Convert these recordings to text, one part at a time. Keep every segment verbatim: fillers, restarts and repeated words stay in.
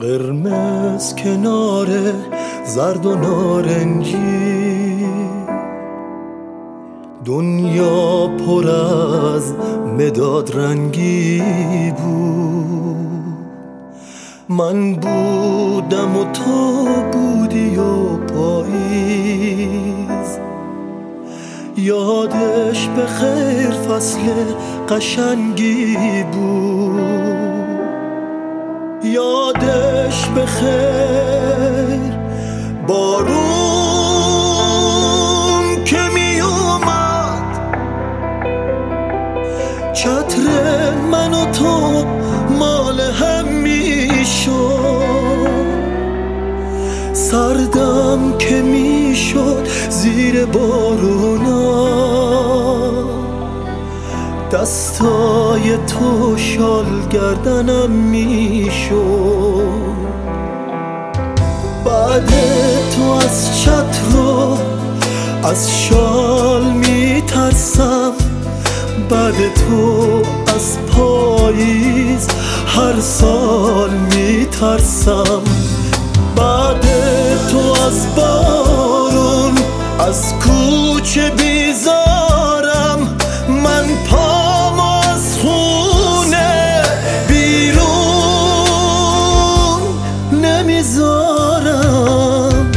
قرمز کنار زرد و نارنجی، دنیا پر از مداد رنگی بود. من بودم و تو بودی و پاییز، یادش به خیر فصل قشنگی بود. یادش به خیر بارون که می اومد، چتر من و تو مال هم می شد، سردم که می شد زیر بارونا، دستای تو شال گردنم می شد. بعد تو از چتر و از شال می ترسم، بعد تو از پاییز هر سال می ترسم. بعد تو از بارون از کوچه بیزارم، من پام از خونه بیرون نمیذارم.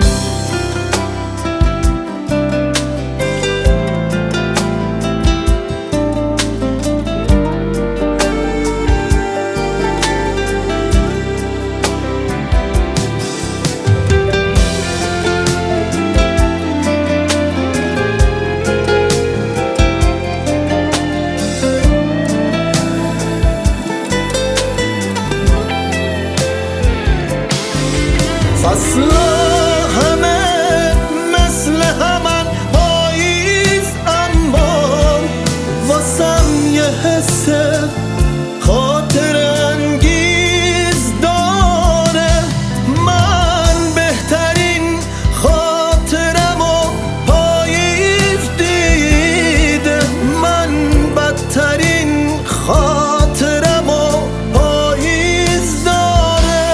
فصلا همه مثل همن پاییز، اما واسم یه حس خاطر انگیز داره. من بهترین خاطرم و پاییز دیده، من بدترین خاطرم و پاییز داره.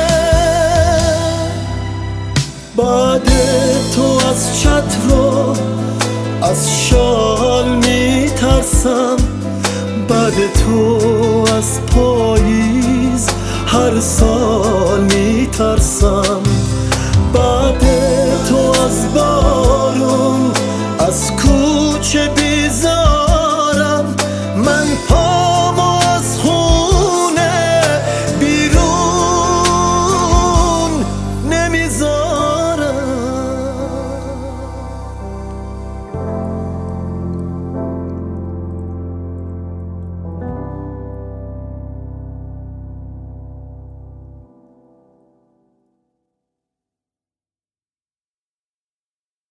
بعد تو از چتر و از شال می ترسم، بعد تو از پاییز هر سال می ترسم. بعد تو از بارون از کو